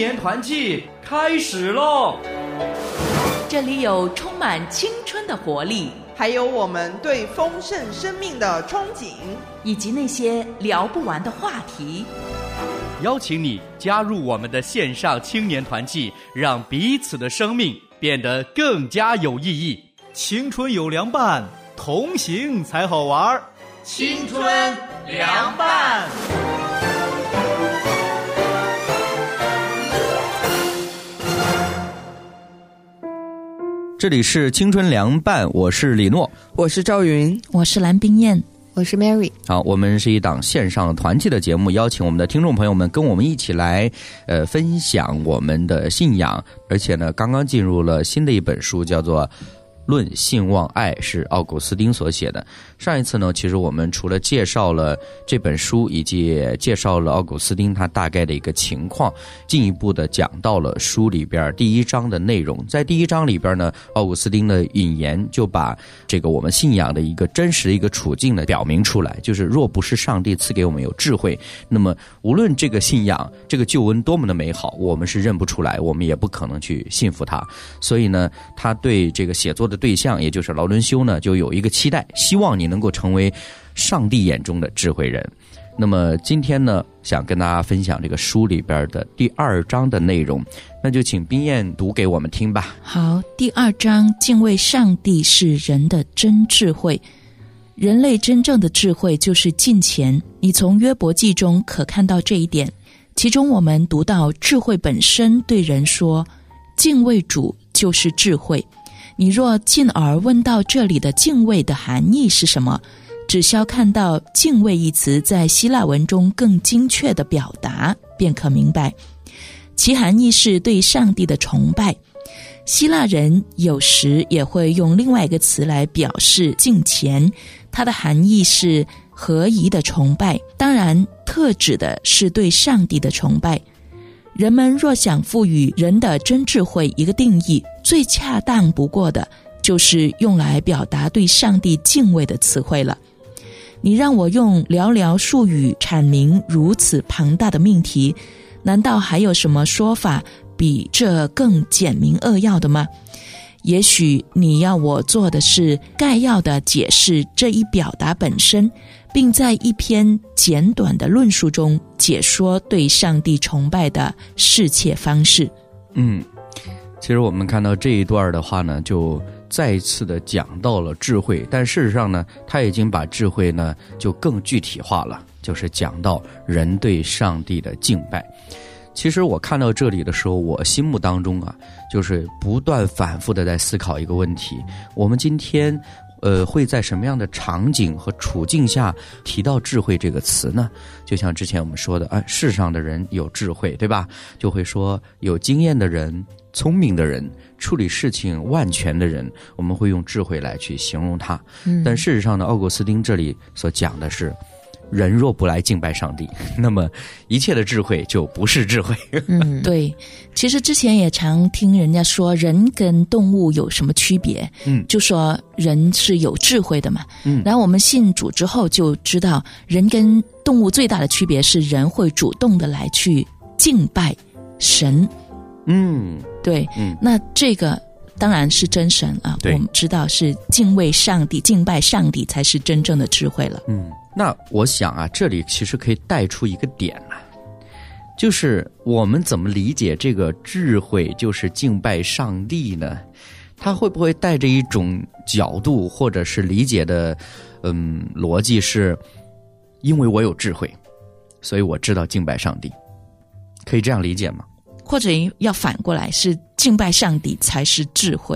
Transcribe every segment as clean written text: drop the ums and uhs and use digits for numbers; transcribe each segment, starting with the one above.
年团契开始喽！ 这里有充满青春的活力， 还有我们对丰盛生命的憧憬， 以及那些聊不完的话题。 邀请你加入我们的线上青年团契，让彼此的生命变得更加有意义。 青春有凉拌，同行才好玩。 青春凉拌。 这里是青春凉拌，我是李诺， 我是赵云， 我是蓝冰燕， 我是 Mary。 好，我们是一档线上团契的节目，邀请我们的听众朋友们跟我们一起来分享我们的信仰，而且呢刚刚进入了新的一本书，叫做《论信望爱》，是奥古斯丁所写的。上一次呢，其实我们除了介绍了这本书，以及介绍了奥古斯丁他大概的一个情况，进一步的讲到了书里边第一章的内容。在第一章里边呢，奥古斯丁的引言就把这个我们信仰的一个真实的一个处境呢表明出来，就是若不是上帝赐给我们有智慧，那么无论这个信仰这个救恩多么的美好，我们是认不出来，我们也不可能去信服它。所以呢，他对这个写作的对象，也就是劳伦修呢，就有一个期待，希望你能够成为上帝眼中的智慧人。那么今天呢，想跟大家分享这个书里边的第2章的内容，那就请冰燕读给我们听吧。 好，第2章，敬畏上帝是人的真智慧。人类真正的智慧就是敬虔，你从约伯记中可看到这一点。其中我们读到智慧本身对人说，敬畏主就是智慧。你若进而问到这里的敬畏的含义是什么，只需要看到敬畏一词在希腊文中更精确的表达，便可明白。其含义是对上帝的崇拜。希腊人有时也会用另外一个词来表示敬虔，它的含义是合宜的崇拜，当然特指的是对上帝的崇拜。人们若想赋予人的真智慧一个定义，最恰当不过的就是用来表达对上帝敬畏的词汇了。你让我用寥寥数语阐明如此庞大的命题，难道还有什么说法比这更简明扼要的吗？也许你要我做的是概要的解释这一表达本身，并在一篇简短的论述中解说对上帝崇拜的适切方式。 其实我们看到这一段的话呢，就再一次的讲到了智慧，但事实上呢，他已经把智慧呢就更具体化了，就是讲到人对上帝的敬拜。其实我看到这里的时候，我心目当中啊，就是不断反复的在思考一个问题：我们今天会在什么样的场景和处境下提到智慧这个词呢？就像之前我们说的，世上的人有智慧，对吧？就会说有经验的人、聪明的人、处理事情万全的人，我们会用智慧来去形容他。但事实上呢，奥古斯丁这里所讲的是，人若不来敬拜上帝，那么一切的智慧就不是智慧。 对，其实之前也常听人家说人跟动物有什么区别，就说人是有智慧的嘛。然后我们信主之后就知道，人跟动物最大的区别是人会主动的来去敬拜神。对，那这个当然是真神啊，我们知道是敬畏上帝、敬拜上帝才是真正的智慧了。 那我想啊，这里其实可以带出一个点来，就是我们怎么理解这个智慧就是敬拜上帝呢？它会不会带着一种角度或者是理解的逻辑是，因为我有智慧，所以我知道敬拜上帝，可以这样理解吗？ 或者要反过来，是敬拜上帝才是智慧。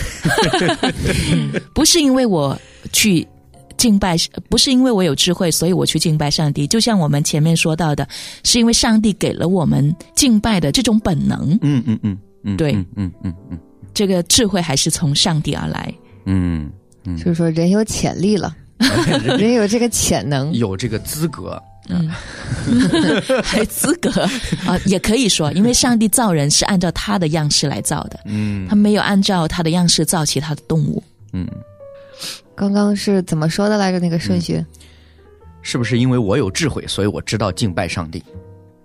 不是因为我去敬拜，不是因为我有智慧所以我去敬拜上帝，就像我们前面说到的，是因为上帝给了我们敬拜的这种本能。对，这个智慧还是从上帝而来。 就是说人有潜力了，人有这个潜能， 有这个资格。 还资格啊，也可以说，因为上帝造人是按照他的样式来造的，他没有按照他的样式造其他的动物。 刚刚是怎么说的来着？那个顺序， 是不是因为我有智慧，所以我知道敬拜上帝？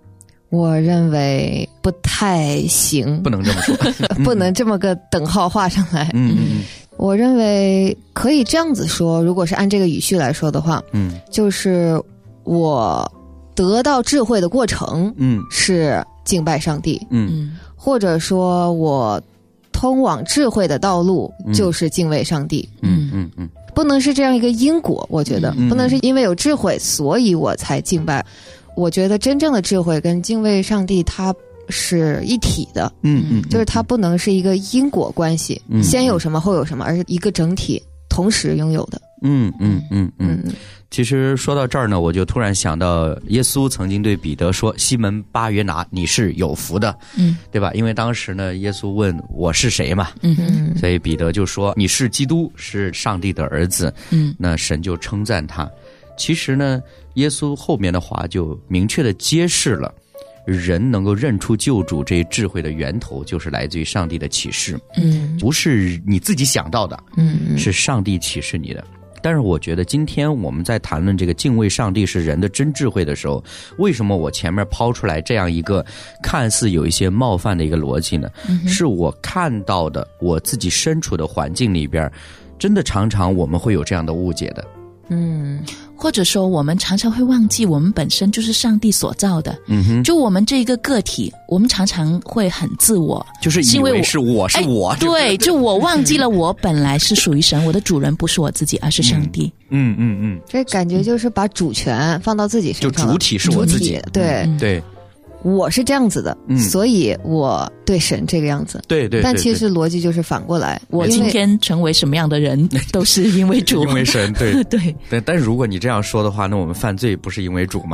我认为不太行， 不能这么说， 不能这么个等号画上来。我认为可以这样子说，如果是按这个语序来说的话，就是我得到智慧的过程，是敬拜上帝，或者说我通往智慧的道路就是敬畏上帝，不能是这样一个因果，我觉得不能是因为有智慧所以我才敬拜。我觉得真正的智慧跟敬畏上帝它是一体的，就是它不能是一个因果关系，先有什么后有什么，而是一个整体同时拥有的。 其实说到这儿呢，我就突然想到耶稣曾经对彼得说，西门巴约拿，你是有福的，对吧？因为当时呢耶稣问我是谁嘛，所以彼得就说你是基督，是上帝的儿子，那神就称赞他。其实呢耶稣后面的话就明确的揭示了人能够认出救主这智慧的源头就是来自于上帝的启示，不是你自己想到的，是上帝启示你的。但是我觉得今天我们在谈论这个敬畏上帝是人的真智慧的时候，为什么我前面抛出来这样一个看似有一些冒犯的一个逻辑呢？是我看到的我自己身处的环境里边，真的常常我们会有这样的误解的。 或者说我们常常会忘记我们本身就是上帝所造的，就我们这一个个体，我们常常会很自我， 就是以为是我是我， 对，就我忘记了我本来是属于神，我的主人不是我自己，而是上帝。 这感觉就是把主权放到自己身上， 就主体是我自己，对， 我是这样子的，所以我对神这个样子。 对， 但其实逻辑就是反过来， 我今天成为什么样的人都是因为主， 因为神，对对。 但是如果你这样说的话，那我们犯罪不是因为主吗？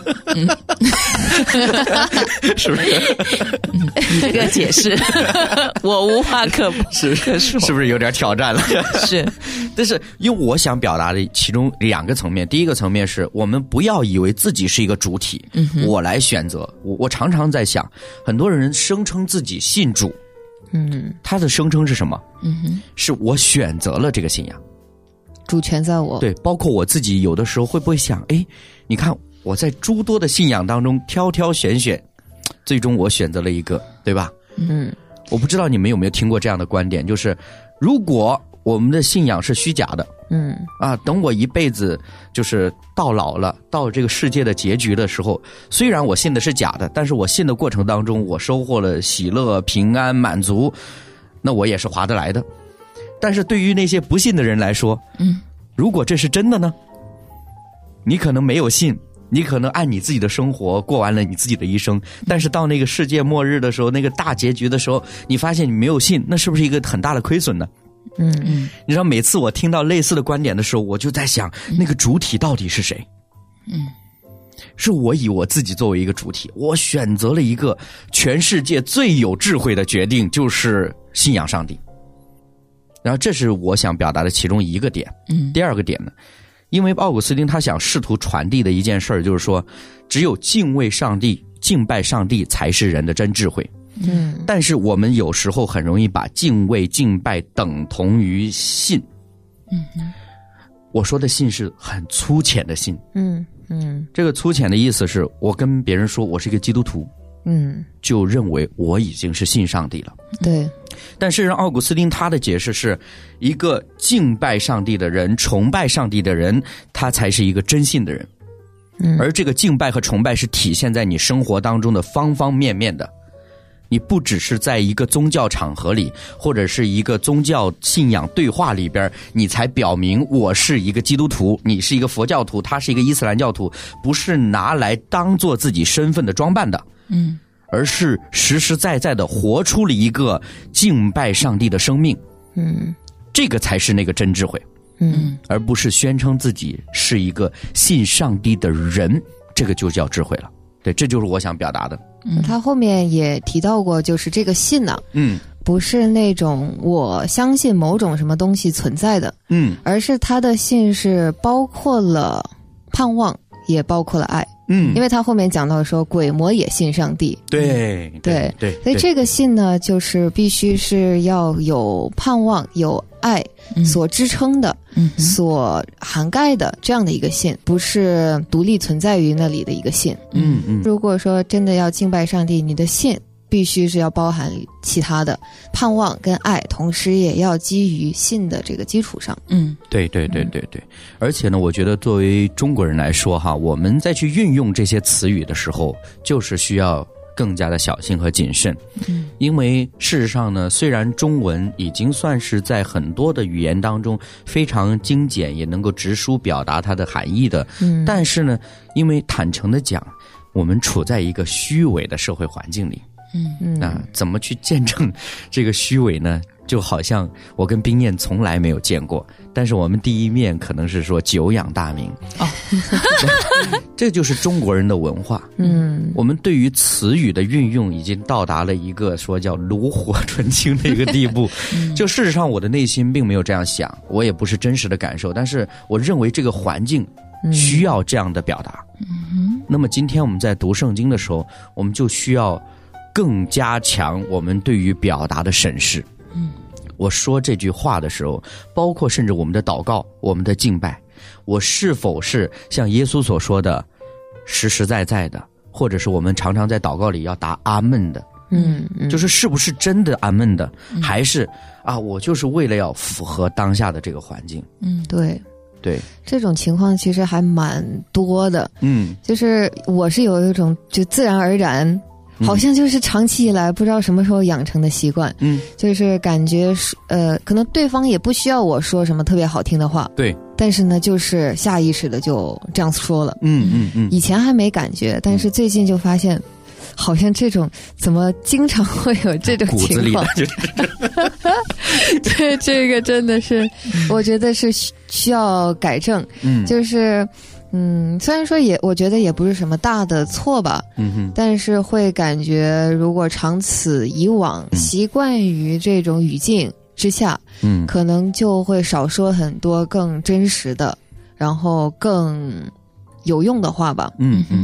是不是？ 这个解释我无话可说， 是不是有点挑战了？ 是， 但是因为我想表达的其中两个层面，第一个层面是我们不要以为自己是一个主体，我来选择。我常常在想，很多人声称自己信主，他的声称是什么？是我选择了这个信仰， 主权在我。 对，包括我自己有的时候会不会想，你看我在诸多的信仰当中挑挑选选，最终我选择了一个，对吧？我不知道你们有没有听过这样的观点，就是如果我们的信仰是虚假的，等我一辈子就是到老了，到这个世界的结局的时候，虽然我信的是假的，但是我信的过程当中，我收获了喜乐、平安、满足，那我也是划得来的。但是对于那些不信的人来说，如果这是真的呢？你可能没有信，你可能按你自己的生活过完了你自己的一生，但是到那个世界末日的时候，那个大结局的时候，你发现你没有信，那是不是一个很大的亏损呢？你知道每次我听到类似的观点的时候，我就在想，那个主体到底是谁？是我以我自己作为一个主体，我选择了一个全世界最有智慧的决定，就是信仰上帝。然后这是我想表达的其中一个点。第二个点呢，因为奥古斯丁他想试图传递的一件事就是说，只有敬畏上帝、敬拜上帝才是人的真智慧。但是我们有时候很容易把敬畏、敬拜等同于信。我说的信是很粗浅的信。这个粗浅的意思是我跟别人说我是一个基督徒，就认为我已经是信上帝了。 对。 但是奥古斯丁他的解释是，一个敬拜上帝的人、崇拜上帝的人，他才是一个真信的人。而这个敬拜和崇拜是体现在你生活当中的方方面面的。你不只是在一个宗教场合里，或者是一个宗教信仰对话里边，你才表明我是一个基督徒，你是一个佛教徒，他是一个伊斯兰教徒，不是拿来当做自己身份的装扮的，而是实实在在的活出了一个敬拜上帝的生命，这个才是那个真智慧，而不是宣称自己是一个信上帝的人，这个就叫智慧了。对，这就是我想表达的。 他后面也提到过，就是这个信呢，不是那种我相信某种什么东西存在的，而是他的信是包括了盼望，也包括了爱。 因为他后面讲到说鬼魔也信上帝。 对， 所以这个信呢，就是必须是要有盼望、有爱所支撑的、所涵盖的这样的一个信，不是独立存在于那里的一个信。如果说真的要敬拜上帝，你的信必须是要包含其他的盼望跟爱，同时也要基于信的这个基础上。 对。而且呢，我觉得作为中国人来说哈，我们在去运用这些词语的时候，就是需要更加的小心和谨慎。因为事实上呢，虽然中文已经算是在很多的语言当中非常精简，也能够直抒表达它的含义的，但是呢，因为坦诚的讲，我们处在一个虚伪的社会环境里。怎么去见证这个虚伪呢？就好像我跟冰燕从来没有见过，但是我们第一面可能是说久仰大名。这就是中国人的文化。我们对于词语的运用已经到达了一个说叫炉火纯青的一个地步。就事实上我的内心并没有这样想，我也不是真实的感受，但是我认为这个环境需要这样的表达。那么今天我们在读圣经的时候，我们就需要更加强我们对于表达的审视。我说这句话的时候，包括甚至我们的祷告、我们的敬拜，我是否是像耶稣所说的实实在在的，或者是我们常常在祷告里要答阿们的。就是是不是真的阿们的，还是我就是为了要符合当下的这个环境。对， 这种情况其实还蛮多的。就是我是有一种就自然而然，好像就是长期以来不知道什么时候养成的习惯。就是感觉可能对方也不需要我说什么特别好听的话， 对， 但是呢就是下意识的就这样说了。以前还没感觉，但是最近就发现好像这种怎么经常会有这种情况。对，这个真的是我觉得是需要改正。就是虽然说我觉得也不是什么大的错吧，但是会感觉如果长此以往，习惯于这种语境之下，可能就会少说很多更真实的，然后更有用的话吧。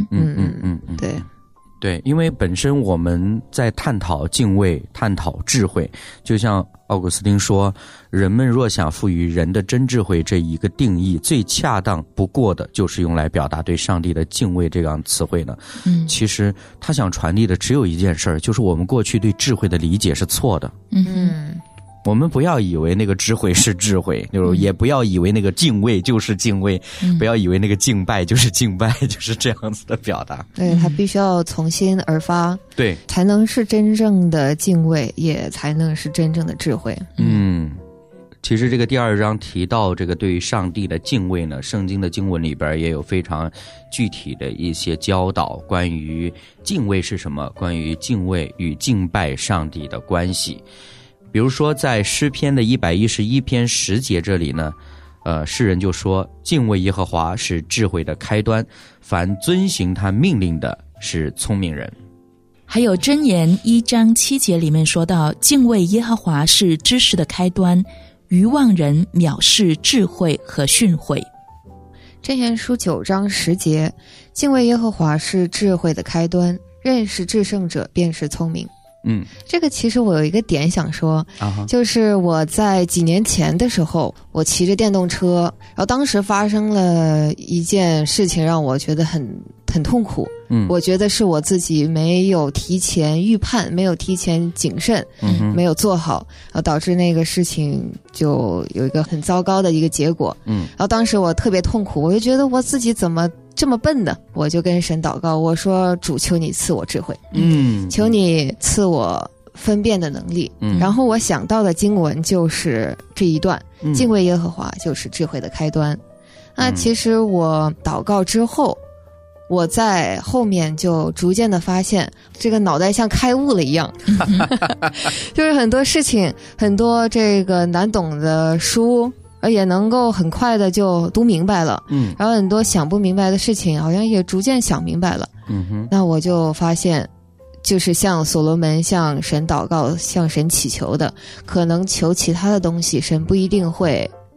对，因为本身我们在探讨敬畏、探讨智慧，就像奥古斯丁说，人们若想赋予人的真智慧这一个定义，最恰当不过的就是用来表达对上帝的敬畏这样词汇呢。其实他想传递的只有一件事儿，就是我们过去对智慧的理解是错的。我们不要以为那个智慧是智慧，就是也不要以为那个敬畏就是敬畏，不要以为那个敬拜就是敬拜，就是这样子的表达。 对，它必须要从心而发， 对， 才能是真正的敬畏，也才能是真正的智慧。 其实这个第2章提到这个对于上帝的敬畏呢，圣经的经文里边也有非常具体的一些教导，关于敬畏是什么，关于敬畏与敬拜上帝的关系。比如说在诗篇的111篇10节这里呢，诗人就说，敬畏耶和华是智慧的开端，凡遵行他命令的是聪明人。 还有箴言1章7节里面说到，敬畏耶和华是知识的开端，愚妄人藐视智慧和训诲。 箴言书9章10节，敬畏耶和华是智慧的开端，认识至圣者便是聪明。这个其实我有一个点想说，就是我在几年前的时候，我骑着电动车，然后当时发生了一件事情让我觉得很痛苦。我觉得是我自己没有提前预判，没有提前谨慎，没有做好，然后导致那个事情就有一个很糟糕的一个结果。然后当时我特别痛苦，我就觉得我自己怎么这么笨的，我就跟神祷告，我说主，求你赐我智慧，求你赐我分辨的能力。然后我想到的经文就是这一段，敬畏耶和华就是智慧的开端。那其实我祷告之后，我在后面就逐渐的发现，这个脑袋像开悟了一样。就是很多事情，很多这个难懂的书也能够很快的就读明白了。然后很多想不明白的事情好像也逐渐想明白了。那我就发现，就是向所罗门向神祷告，向神祈求的，可能求其他的东西神不一定会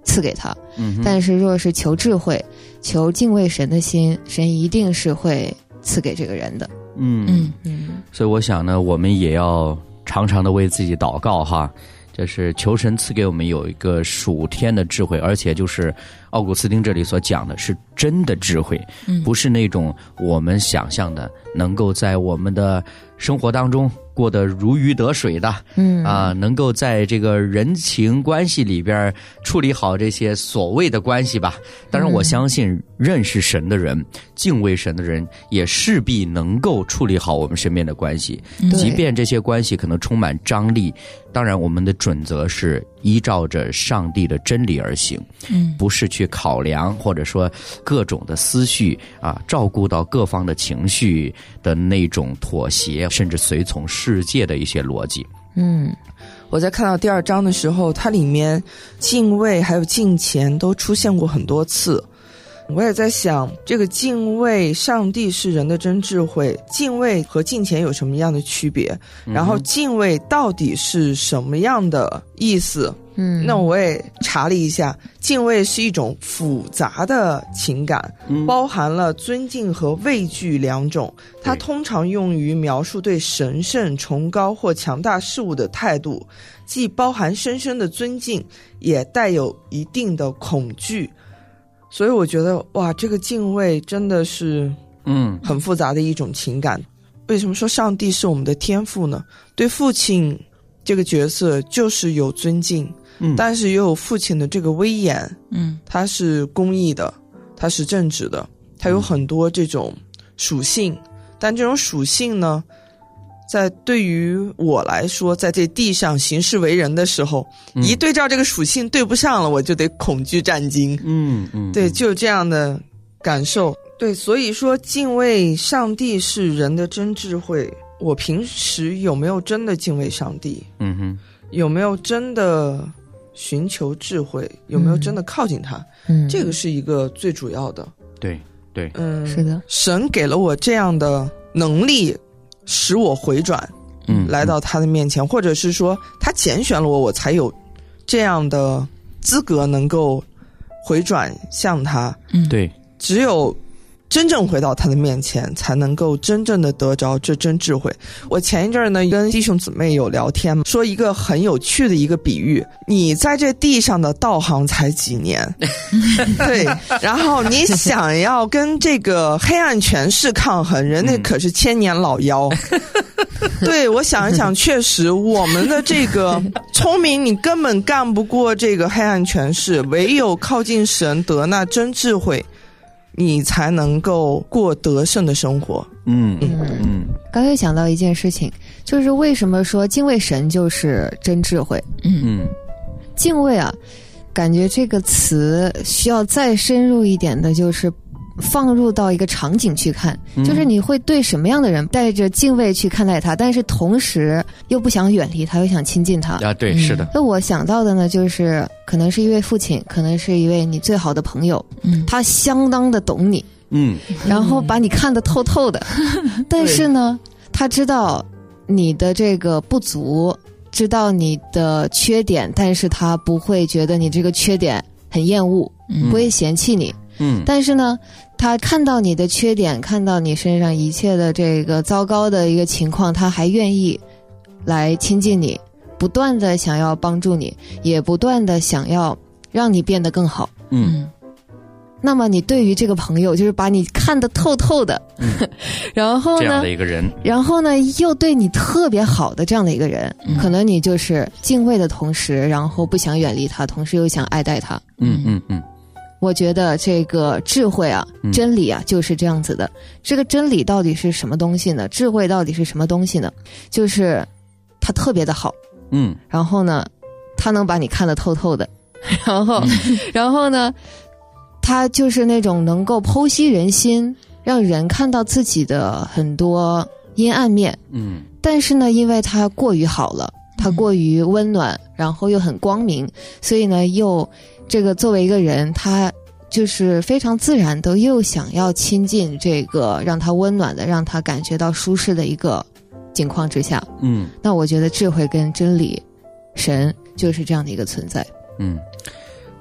赐给他。但是若是求智慧、求敬畏神的心，神一定是会赐给这个人的。 所以我想呢，我们也要常常的为自己祷告哈，就是求神赐给我们有一个属天的智慧，而且就是奥古斯丁这里所讲的是真的智慧，不是那种我们想象的能够在我们的生活当中过得如鱼得水的，能够在这个人情关系里边处理好这些所谓的关系吧。当然我相信认识神的人、敬畏神的人也势必能够处理好我们身边的关系，即便这些关系可能充满张力，当然我们的准则是依照着上帝的真理而行，不是去考量或者说各种的思绪照顾到各方的情绪的那种妥协，甚至随从世界的一些逻辑。 我在看到第2章的时候，它里面敬畏还有敬虔都出现过很多次。我也在想，这个敬畏上帝是人的真智慧，敬畏和敬虔有什么样的区别？然后敬畏到底是什么样的意思？那我也查了一下，敬畏是一种复杂的情感，包含了尊敬和畏惧2种。它通常用于描述对神圣、崇高或强大事物的态度，既包含深深的尊敬，也带有一定的恐惧。所以我觉得哇，这个敬畏真的是很复杂的一种情感。为什么说上帝是我们的天父呢？对父亲这个角色就是有尊敬，但是也有父亲的这个威严，他是公义的，他是正直的，他有很多这种属性。但这种属性呢，在对于我来说，在这地上行事为人的时候，一对照这个属性对不上了，我就得恐惧战惊。对，就有这样的感受。对，所以说敬畏上帝是人的真智慧。我平时有没有真的敬畏上帝？有没有真的寻求智慧？有没有真的靠近他？这个是一个最主要的。 对， 是的， 神给了我这样的能力，使我回转，来到他的面前，或者是说他拣选了我，我才有这样的资格能够回转向他。 对， 只有真正回到他的面前，才能够真正的得着这真智慧。我前一阵呢跟弟兄姊妹有聊天，说一个很有趣的一个比喻，你在这地上的道行才几年对，然后你想要跟这个黑暗权势抗衡，人家可是1000年老妖对，我想一想，确实我们的这个聪明你根本干不过这个黑暗权势，唯有靠近神，得那真智慧，你才能够过得胜的生活。 刚才想到一件事情，就是为什么说敬畏神就是真智慧？敬畏感觉这个词需要再深入一点的，就是放入到一个场景去看，就是你会对什么样的人带着敬畏去看待他，但是同时又不想远离他，又想亲近他。 对，是的。 那我想到的呢，就是可能是一位父亲，可能是一位你最好的朋友，他相当的懂你，然后把你看得透透的，但是呢，他知道你的这个不足，知道你的缺点，但是他不会觉得你这个缺点很厌恶，不会嫌弃你。但是呢，他看到你的缺点，看到你身上一切的这个糟糕的一个情况，他还愿意来亲近你，不断的想要帮助你，也不断的想要让你变得更好。那么你对于这个朋友，就是把你看得透透的，然后呢， 这样的一个人， 然后呢又对你特别好的这样的一个人，可能你就是敬畏的同时，然后不想远离他，同时又想爱戴他。我觉得这个智慧真理就是这样子的。这个真理到底是什么东西呢？智慧到底是什么东西呢？就是它特别的好，然后呢，它能把你看得透透的，然后呢，它就是那种能够剖析人心，让人看到自己的很多阴暗面。但是呢，因为它过于好了，它过于温暖，然后又很光明，所以呢，又这个作为一个人，他就是非常自然的又想要亲近这个让他温暖的，让他感觉到舒适的一个境况之下。那我觉得智慧跟真理，神就是这样的一个存在。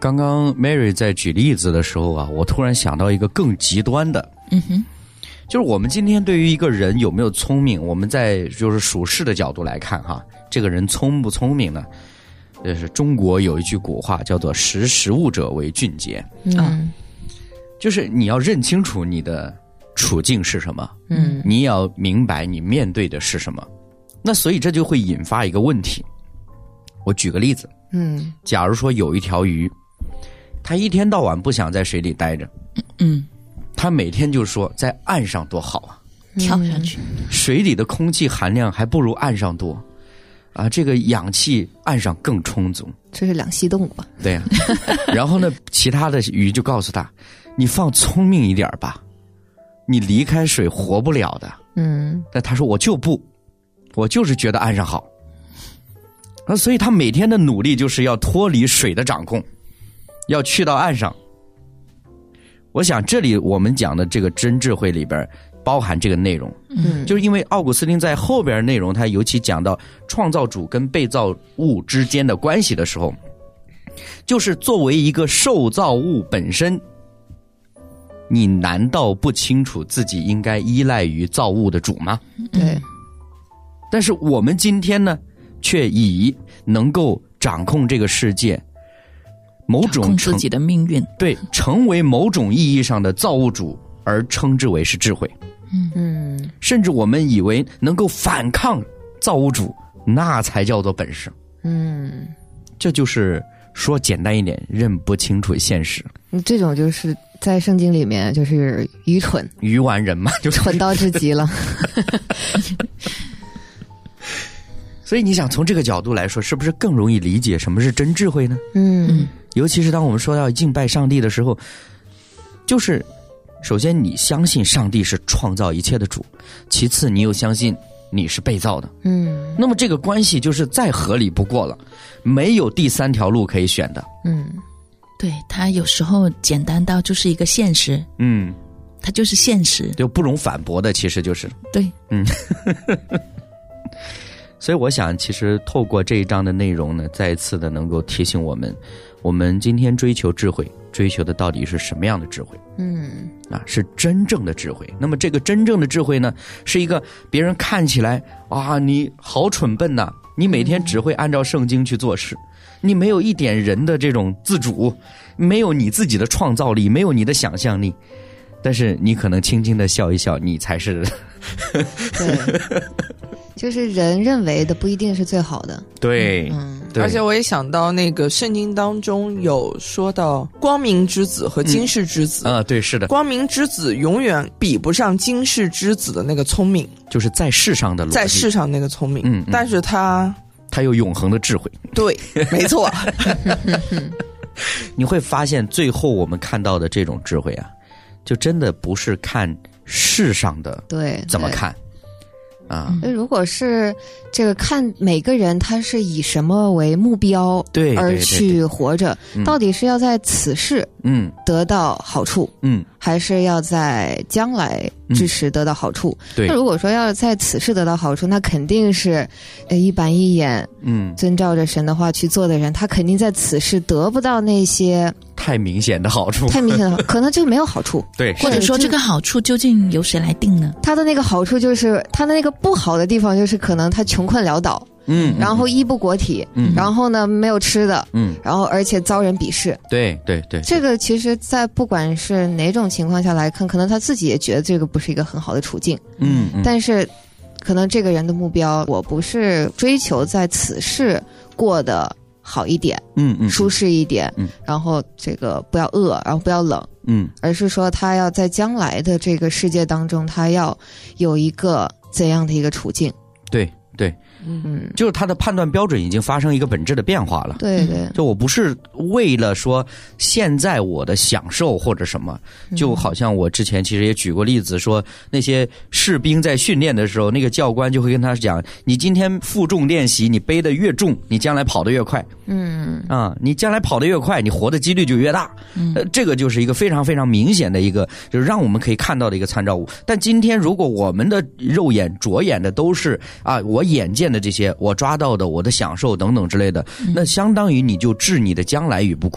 刚刚 Mary 在举例子的时候啊，我突然想到一个更极端的，就是我们今天对于一个人有没有聪明，我们在就是属世的角度来看哈，这个人聪不聪明呢？是中国有一句古话叫做识时务者为俊杰，就是你要认清楚你的处境是什么，你要明白你面对的是什么。那所以这就会引发一个问题。我举个例子，假如说有一条鱼，它一天到晚不想在水里待着，它每天就说在岸上多好啊， 跳下去， 水里的空气含量还不如岸上多啊，这个氧气岸上更充足， 这是两栖动物吧？ 对呀、然后呢，其他的鱼就告诉他，你放聪明一点吧，你离开水活不了的。但他说我就是觉得岸上好。所以他每天的努力就是要脱离水的掌控，要去到岸上。我想这里我们讲的这个真智慧里边包含这个内容，就是因为奥古斯丁在后边内容他尤其讲到创造主跟被造物之间的关系的时候，就是作为一个受造物本身，你难道不清楚自己应该依赖于造物的主吗？ 对。 但是我们今天呢，却以能够掌控这个世界，某种掌控自己的命运， 对，成为某种意义上的造物主而称之为是智慧。甚至我们以为能够反抗造物主，那才叫做本事。这就是说简单一点，认不清楚现实。 这种就是在圣经里面就是愚蠢、 愚顽人嘛，就是蠢到至极了。 所以你想从这个角度来说，是不是更容易理解什么是真智慧呢？尤其是当我们说要敬拜上帝的时候，就是首先你相信上帝是创造一切的主，其次你又相信你是被造的。那么这个关系就是再合理不过了，没有第三条路可以选的。 对，它有时候简单到就是一个现实。它就是现实， 就不容反驳的，其实就是对。 所以我想其实透过这一章的内容呢，再一次的能够提醒我们，我们今天追求智慧，追求的到底是什么样的智慧？是真正的智慧。那么这个真正的智慧呢，是一个别人看起来啊，你好蠢笨呐，你每天只会按照圣经去做事，你没有一点人的这种自主，没有你自己的创造力，没有你的想象力，但是你可能轻轻的笑一笑，你才是对，就是人认为的不一定是最好的。 对， 而且我也想到那个圣经当中有说到光明之子和今世之子。 对，是的， 光明之子永远比不上今世之子的那个聪明， 就是在世上的逻辑， 在世上那个聪明。但是他有永恒的智慧。对， 没错。 你会发现最后我们看到的这种智慧啊，就真的不是看世上的对怎么看啊。 如果是这个看每个人他是以什么为目标而去活着，到底是要在此世得到好处，还是要在将来之时得到好处？那如果说要在此世得到好处，那肯定是一板一眼遵照着神的话去做的人，他肯定在此世得不到那些太明显的好处， 太明显的可能就没有好处。 对， 或者说这个好处究竟由谁来定呢？ 他的那个好处就是他的那个不好的地方，就是可能他穷困潦倒，然后衣不裹体，然后呢没有吃的，然后而且遭人鄙视。 对， 这个其实在不管是哪种情况下来看，可能他自己也觉得这个不是一个很好的处境。但是可能这个人的目标，我不是追求在此世过得好一点，舒适一点，然后这个不要饿，然后不要冷，而是说他要在将来的这个世界当中，他要有一个怎样的一个处境。 对，就是他的判断标准已经发生一个本质的变化了。 对， 就我不是为了说现在我的享受或者什么，就好像我之前其实也举过例子，说那些士兵在训练的时候，那个教官就会跟他讲，你今天负重练习，你背得越重，你将来跑得越快。你将来跑得越快，你活的几率就越大。这个就是一个非常非常明显的一个，就是让我们可以看到的一个参照物。但今天如果我们的肉眼着眼的都是我眼见的这些，我抓到的，我的享受等等之类的，那相当于你就置你的将来于不顾。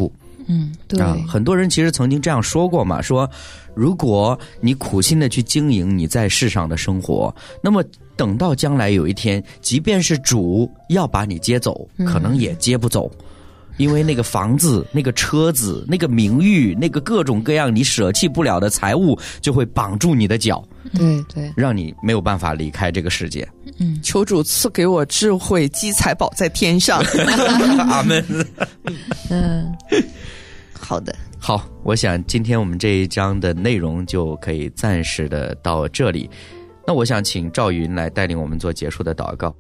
对很多人其实曾经这样说过嘛，说如果你苦心的去经营你在世上的生活，那么等到将来有一天，即便是主要把你接走，可能也接不走。因为那个房子、那个车子、那个名誉、那个各种各样你舍弃不了的财物，就会绑住你的脚， 对， 让你没有办法离开这个世界。 求主赐给我智慧，积财宝在天上。 阿们。 好的， 好，我想今天我们这一章的内容就可以暂时的到这里。那我想请赵云来带领我们做结束的祷告。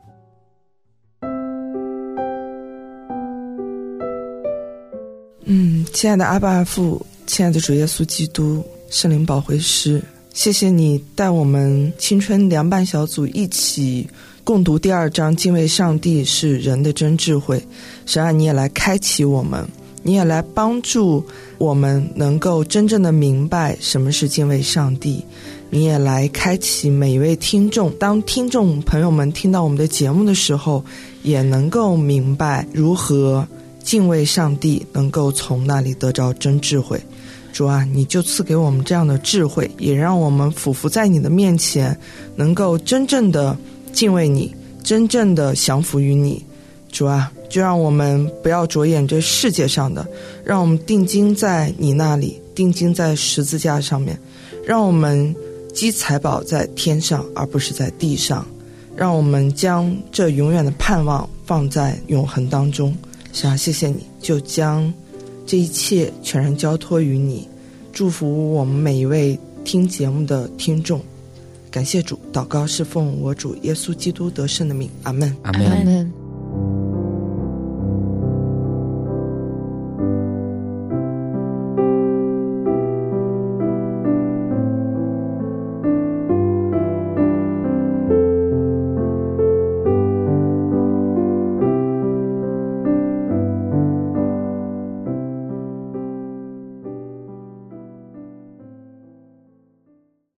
亲爱的阿爸父，亲爱的主耶稣基督，圣灵保惠师，谢谢你带我们青春凉拌小组一起共读第2章，敬畏上帝是人的真智慧。神啊，你也来开启我们，你也来帮助我们能够真正的明白什么是敬畏上帝，你也来开启每一位听众，当听众朋友们听到我们的节目的时候，也能够明白如何敬畏上帝，能够从那里得着真智慧。主啊，你就赐给我们这样的智慧，也让我们俯伏在你的面前，能够真正的敬畏你，真正的降服于你。主啊，就让我们不要着眼这世界上的，让我们定睛在你那里，定睛在十字架上面，让我们积财宝在天上，而不是在地上，让我们将这永远的盼望放在永恒当中。是啊，谢谢你，就将这一切全然交托于你，祝福我们每一位听节目的听众。感谢主，祷告是奉我主耶稣基督得胜的名，阿们， 阿们。